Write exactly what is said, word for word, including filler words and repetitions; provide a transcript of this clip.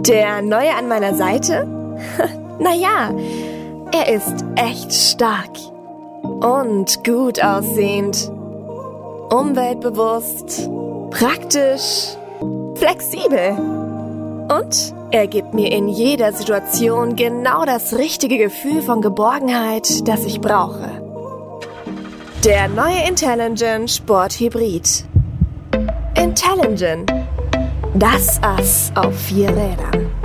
Der Neue an meiner Seite? Naja, er ist echt stark und gut aussehend, umweltbewusst, praktisch, flexibel und er gibt mir in jeder Situation genau das richtige Gefühl von Geborgenheit, das ich brauche. Der neue Intelligen Sport Hybrid. Intelligen. Das Ass auf vier Rädern.